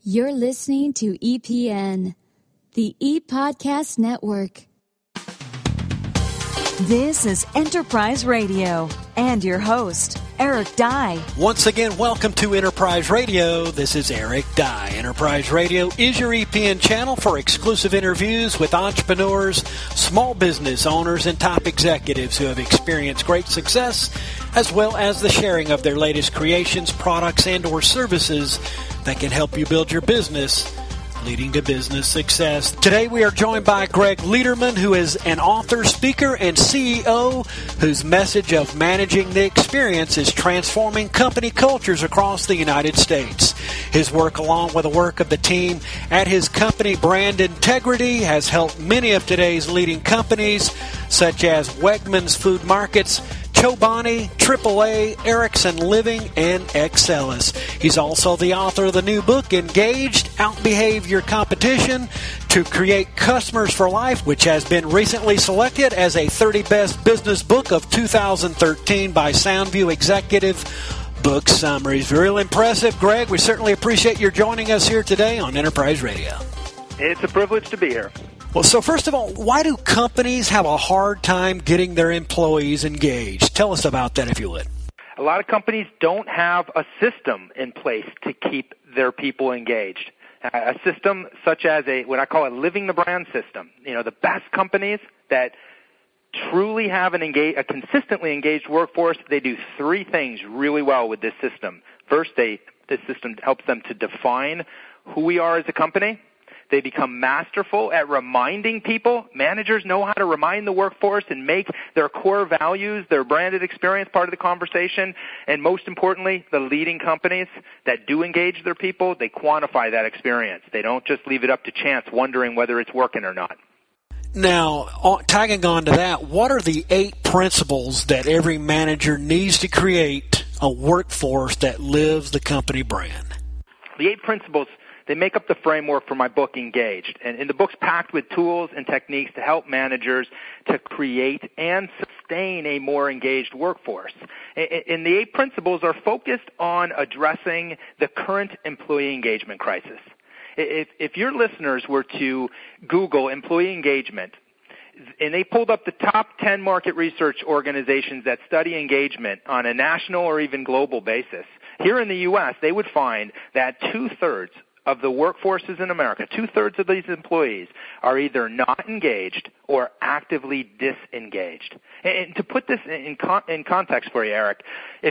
You're listening to EPN, the ePodcast Network. This is Enterprise Radio and your host, Eric Dye. Once again, welcome to Enterprise Radio. This is Eric Dye. Enterprise Radio is your EPN channel for exclusive interviews with entrepreneurs, small business owners, and top executives who have experienced great success, as well as the sharing of their latest creations, products, and or services that can help you build your business, leading to business success. Today we are joined by Greg Lederman, who is an author, speaker, and CEO whose message of managing the experience is transforming company cultures across the United States. His work, along with the work of the team at his company Brand Integrity, has helped many of today's leading companies such as Wegmans Food Markets, Chobani, AAA, Erickson Living, and Excelis. He's also the author of the new book, Engaged, Outbehave Your Competition to Create Customers for Life, which has been recently selected as a 30 Best Business Book of 2013 by Soundview Executive Book Summaries. Real impressive, Greg. We certainly appreciate your joining us here today on Enterprise Radio. It's a privilege to be here. Well, so first of all, why do companies have a hard time getting their employees engaged? Tell us about that, if you would. A lot of companies don't have a system in place to keep their people engaged. A system such as what I call a living the brand system. You know, the best companies that truly have a consistently engaged workforce, they do three things really well with this system. First, this system helps them to define who we are as a company. They become masterful at reminding people. Managers know how to remind the workforce and make their core values, their branded experience part of the conversation. And most importantly, the leading companies that do engage their people, they quantify that experience. They don't just leave it up to chance wondering whether it's working or not. Now, tagging on to that, what are the 8 principles that every manager needs to create a workforce that lives the company brand? The 8 principles, they make up the framework for my book, Engaged. And the book's packed with tools and techniques to help managers to create and sustain a more engaged workforce. And the 8 principles are focused on addressing the current employee engagement crisis. If your listeners were to Google employee engagement, and they pulled up the top 10 market research organizations that study engagement on a national or even global basis, here in the U.S., they would find that 2/3 of the workforces in America, 2/3 of these employees are either not engaged or actively disengaged. And to put this in context for you, Eric,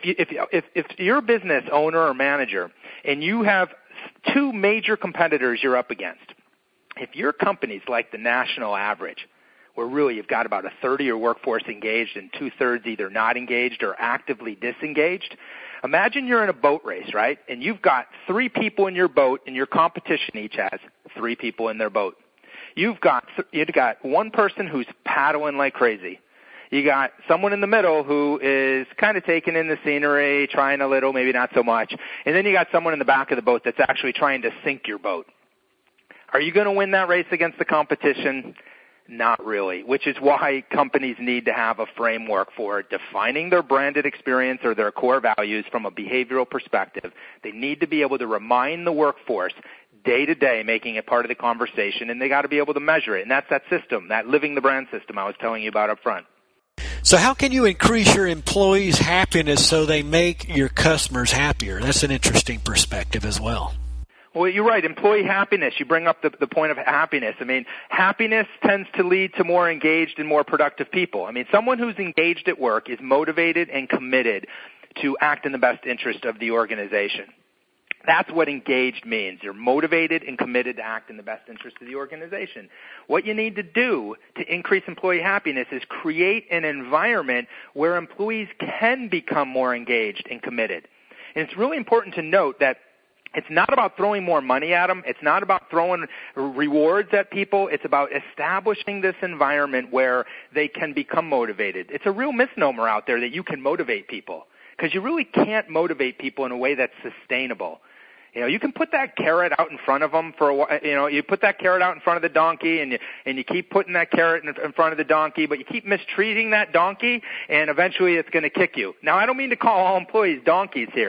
if you're a business owner or manager and you have 2 major competitors you're up against, if your company's like the national average, where really you've got about 1/3 of your workforce engaged and 2/3 either not engaged or actively disengaged, imagine you're in a boat race, right? And you've got 3 people in your boat, and your competition each has 3 people in their boat. You've got one person who's paddling like crazy. You got someone in the middle who is kind of taking in the scenery, trying a little, maybe not so much. And then you got someone in the back of the boat that's actually trying to sink your boat. Are you going to win that race against the competition? Not really, which is why companies need to have a framework for defining their branded experience or their core values from a behavioral perspective. They need to be able to remind the workforce day to day, making it part of the conversation, and they got to be able to measure it. And that's that system, that living the brand system I was telling you about up front. So how can you increase your employees' happiness so they make your customers happier? That's an interesting perspective as well. Well, you're right. Employee happiness. You bring up the point of happiness. I mean, happiness tends to lead to more engaged and more productive people. I mean, someone who's engaged at work is motivated and committed to act in the best interest of the organization. That's what engaged means. You're motivated and committed to act in the best interest of the organization. What you need to do to increase employee happiness is create an environment where employees can become more engaged and committed. And it's really important to note that it's not about throwing more money at them. It's not about throwing rewards at people. It's about establishing this environment where they can become motivated. It's a real misnomer out there that you can motivate people, because you really can't motivate people in a way that's sustainable. You know, you can put that carrot out in front of them for a while. You know, you put that carrot out in front of the donkey, and you keep putting that carrot in front of the donkey, but you keep mistreating that donkey, and eventually it's going to kick you. Now, I don't mean to call all employees donkeys here,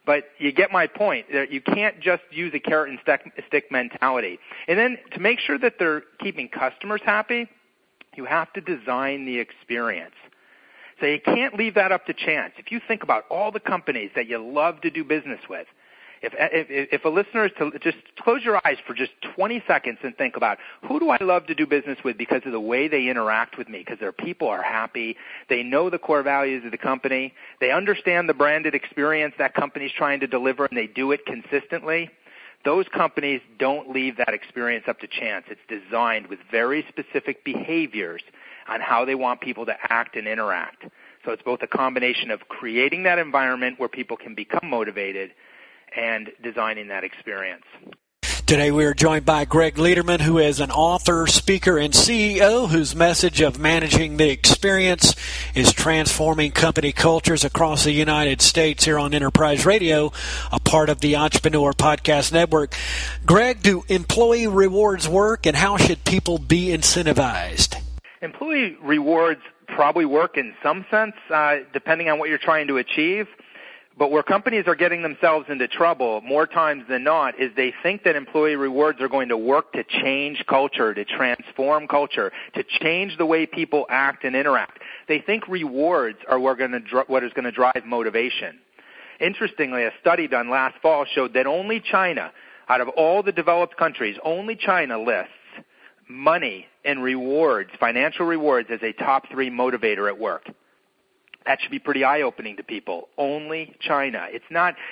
But you get my point. You can't just use a carrot and stick mentality. And then to make sure that they're keeping customers happy, you have to design the experience. So you can't leave that up to chance. If you think about all the companies that you love to do business with, if a listener is to just close your eyes for just 20 seconds and think about, who do I love to do business with because of the way they interact with me, because their people are happy, they know the core values of the company, they understand the branded experience that company's trying to deliver, and they do it consistently. Those companies don't leave that experience up to chance. It's designed with very specific behaviors on how they want people to act and interact. So it's both a combination of creating that environment where people can become motivated and designing that experience. Today we are joined by Greg Lederman, who is an author, speaker, and CEO whose message of managing the experience is transforming company cultures across the United States here on Enterprise Radio, a part of the Entrepreneur Podcast Network. Greg, do employee rewards work, and how should people be incentivized? Employee rewards probably work in some sense, depending on what you're trying to achieve. But where companies are getting themselves into trouble more times than not is they think that employee rewards are going to work to change culture, to transform culture, to change the way people act and interact. They think rewards are what is going to drive motivation. Interestingly, a study done last fall showed that only China, out of all the developed countries, only China lists money and rewards, financial rewards, as a top 3 motivator at work. That should be pretty eye-opening to people. Only China. It's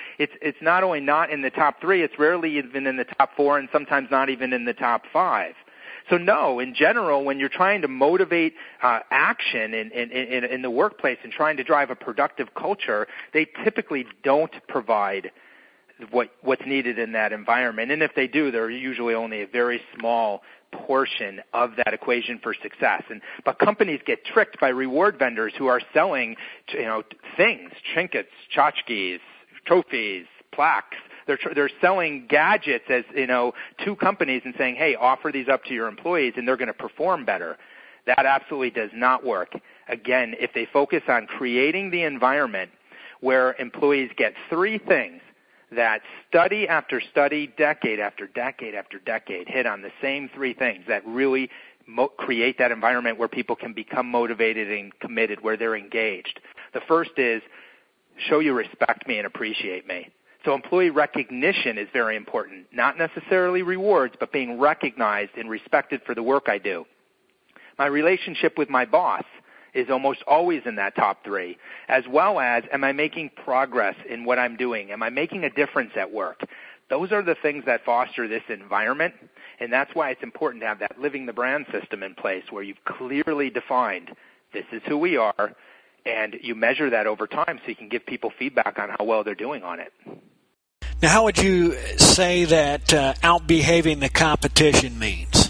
not only not in the top 3, it's rarely even in the top 4, and sometimes not even in the top 5. So no, in general, when you're trying to motivate action in the workplace and trying to drive a productive culture, they typically don't provide what's needed in that environment. And if they do, they're usually only a very small portion of that equation for success. But companies get tricked by reward vendors who are selling, things, trinkets, tchotchkes, trophies, plaques. They're selling gadgets as, to companies and saying, hey, offer these up to your employees and they're going to perform better. That absolutely does not work. Again, if they focus on creating the environment where employees get 3 things that study after study, decade after decade after decade, hit on the same 3 things that really create that environment where people can become motivated and committed, where they're engaged. The first is, show you respect me and appreciate me. So employee recognition is very important, not necessarily rewards, but being recognized and respected for the work I do. My relationship with my boss is almost always in that top 3, as well as, am I making progress in what I'm doing? Am I making a difference at work? Those are the things that foster this environment, and that's why it's important to have that living the brand system in place where you've clearly defined this is who we are, and you measure that over time so you can give people feedback on how well they're doing on it. Now, how would you say that outbehaving the competition means?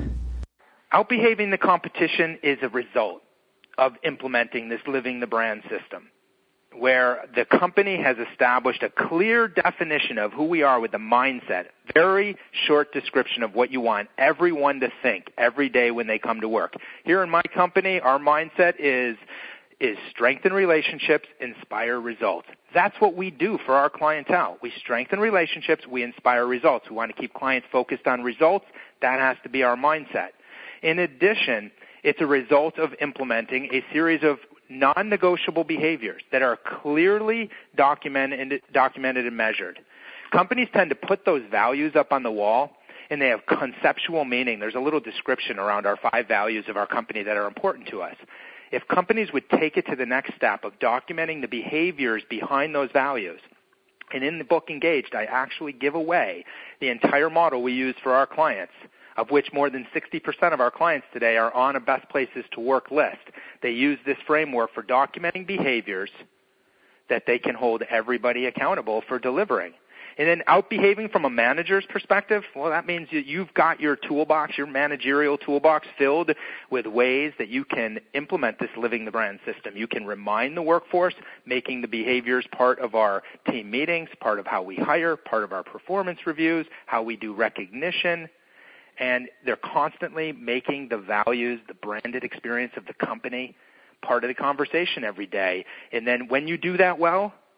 Outbehaving the competition is a result of implementing this living the brand system, where the company has established a clear definition of who we are with the mindset, very short description of what you want everyone to think every day when they come to work. Here in my company, our mindset is strengthen relationships, inspire results. That's what we do for our clientele. We strengthen relationships, we inspire results. We want to keep clients focused on results. That has to be our mindset. In addition, it's a result of implementing a series of non-negotiable behaviors that are clearly documented and measured. Companies tend to put those values up on the wall, and they have conceptual meaning. There's a little description around our 5 values of our company that are important to us. If companies would take it to the next step of documenting the behaviors behind those values, and in the book Engaged, I actually give away the entire model we use for our clients, of which more than 60% of our clients today are on a best places to work list. They use this framework for documenting behaviors that they can hold everybody accountable for delivering. And then outbehaving from a manager's perspective, well, that means you've got your toolbox, your managerial toolbox filled with ways that you can implement this living the brand system. You can remind the workforce, making the behaviors part of our team meetings, part of how we hire, part of our performance reviews, how we do recognition. And they're constantly making the values, the branded experience of the company part of the conversation every day. And then when you do that well,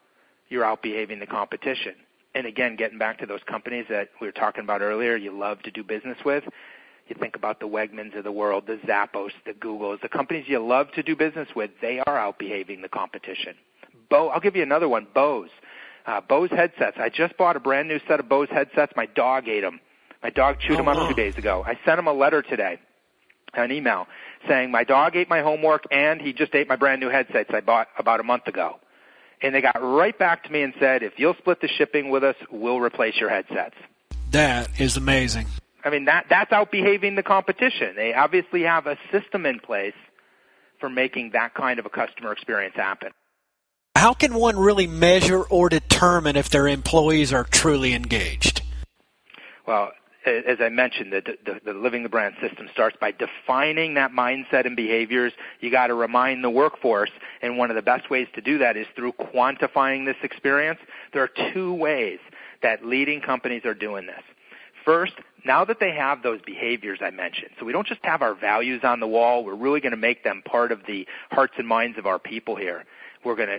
you're outbehaving the competition. And again, getting back to those companies that we were talking about earlier, you love to do business with. You think about the Wegmans of the world, the Zappos, the Googles, the companies you love to do business with, they are outbehaving the competition. I'll give you another one, Bose. Bose headsets. I just bought a brand new set of Bose headsets. My dog ate them. My dog chewed them up 2 days ago. I sent him a letter today, an email, saying my dog ate my homework and he just ate my brand new headsets I bought about a month ago. And they got right back to me and said, if you'll split the shipping with us, we'll replace your headsets. That is amazing. I mean, that's outbehaving the competition. They obviously have a system in place for making that kind of a customer experience happen. How can one really measure or determine if their employees are truly engaged? Well, as I mentioned, the Living the Brand system starts by defining that mindset and behaviors. You got to remind the workforce, and one of the best ways to do that is through quantifying this experience. There are 2 ways that leading companies are doing this. First, now that they have those behaviors I mentioned, so we don't just have our values on the wall, we're really going to make them part of the hearts and minds of our people here. We're going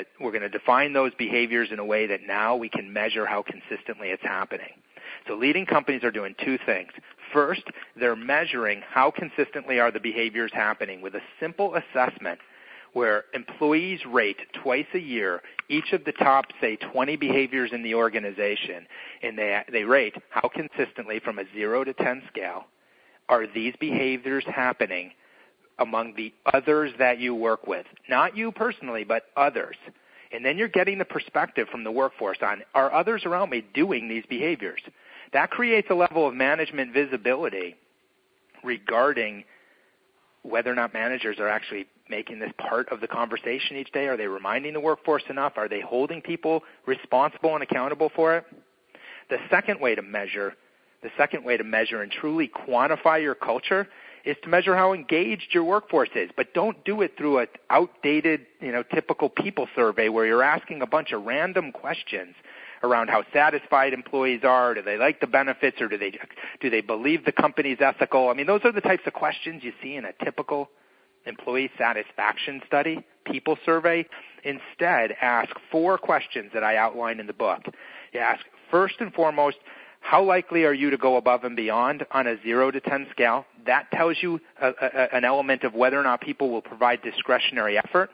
to define those behaviors in a way that now we can measure how consistently it's happening. So leading companies are doing 2 things. First, they're measuring how consistently are the behaviors happening with a simple assessment where employees rate twice a year each of the top, say, 20 behaviors in the organization, and they rate how consistently from a 0 to 10 scale are these behaviors happening among the others that you work with. Not you personally, but others. And then you're getting the perspective from the workforce on, are others around me doing these behaviors? That creates a level of management visibility regarding whether or not managers are actually making this part of the conversation each day. Are they reminding the workforce enough? Are they holding people responsible and accountable for it? The second way to measure and truly quantify your culture is to measure how engaged your workforce is. But don't do it through an outdated, typical people survey where you're asking a bunch of random questions around how satisfied employees are. Do they like the benefits, or do they believe the company's ethical? I mean, those are the types of questions you see in a typical employee satisfaction study, people survey. Instead, ask 4 questions that I outline in the book. You ask, first and foremost, how likely are you to go above and beyond on a 0 to 10 scale? That tells you an element of whether or not people will provide discretionary effort.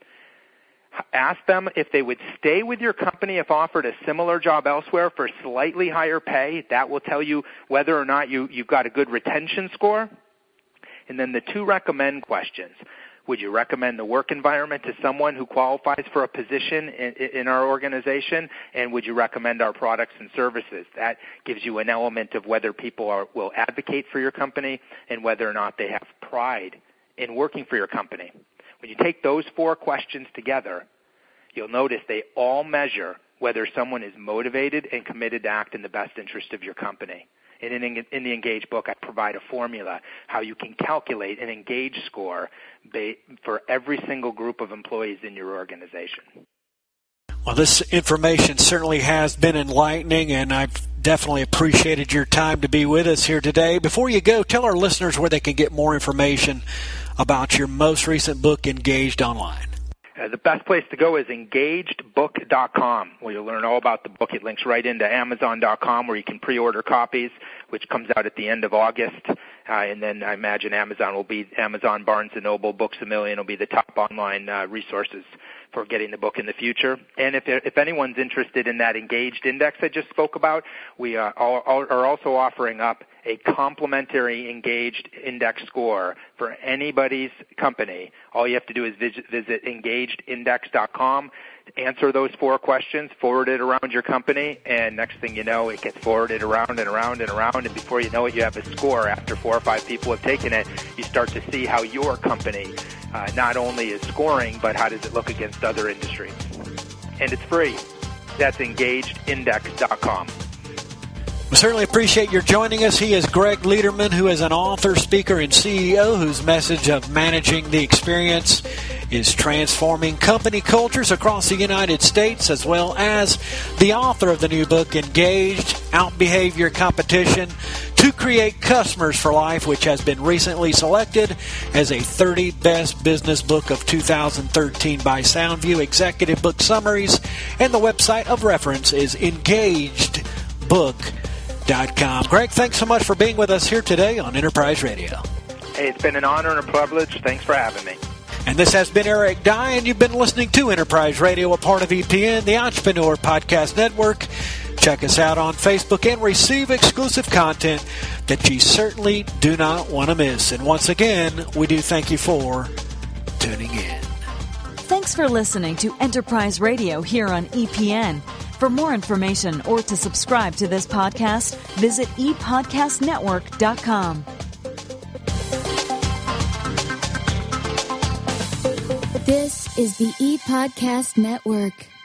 Ask them if they would stay with your company if offered a similar job elsewhere for slightly higher pay. That will tell you whether or not you've got a good retention score. And then the 2 recommend questions. Would you recommend the work environment to someone who qualifies for a position in our organization? And would you recommend our products and services? That gives you an element of whether people will advocate for your company and whether or not they have pride in working for your company. When you take those 4 questions together, you'll notice they all measure whether someone is motivated and committed to act in the best interest of your company. And in the Engage book, I provide a formula how you can calculate an Engage score for every single group of employees in your organization. Well, this information certainly has been enlightening, and I've definitely appreciated your time to be with us here today. Before you go, tell our listeners where they can get more information about your most recent book, Engaged Online. The best place to go is engagedbook.com, where you'll learn all about the book. It links right into Amazon.com, where you can pre-order copies, which comes out at the end of August. And then I imagine Amazon, Barnes & Noble, Books A Million will be the top online resources for getting the book in the future. And if anyone's interested in that Engaged Index I just spoke about, we are also offering up a complimentary Engaged Index score for anybody's company. All you have to do is visit engagedindex.com, answer those 4 questions, forward it around your company, and next thing you know, it gets forwarded around and around and around, and before you know it, you have a score. After 4 or 5 people have taken it, you start to see how your company not only is scoring, but how does it look against other industries. And it's free. That's engagedindex.com. We certainly appreciate your joining us. He is Greg Lederman, who is an author, speaker, and CEO whose message of managing the experience is transforming company cultures across the United States, as well as the author of the new book, Engaged, Outbehave Your Competition, To Create Customers for Life, which has been recently selected as a 30 Best Business Book of 2013 by Soundview Executive Book Summaries, and the website of reference is engagedbook.com. Greg, thanks so much for being with us here today on Enterprise Radio. Hey, it's been an honor and a privilege. Thanks for having me. And this has been Eric Dye, and you've been listening to Enterprise Radio, a part of EPN, the Entrepreneur Podcast Network. Check us out on Facebook and receive exclusive content that you certainly do not want to miss. And once again, we do thank you for tuning in. Thanks for listening to Enterprise Radio here on EPN. For more information or to subscribe to this podcast, visit epodcastnetwork.com. This is the ePodcast Network.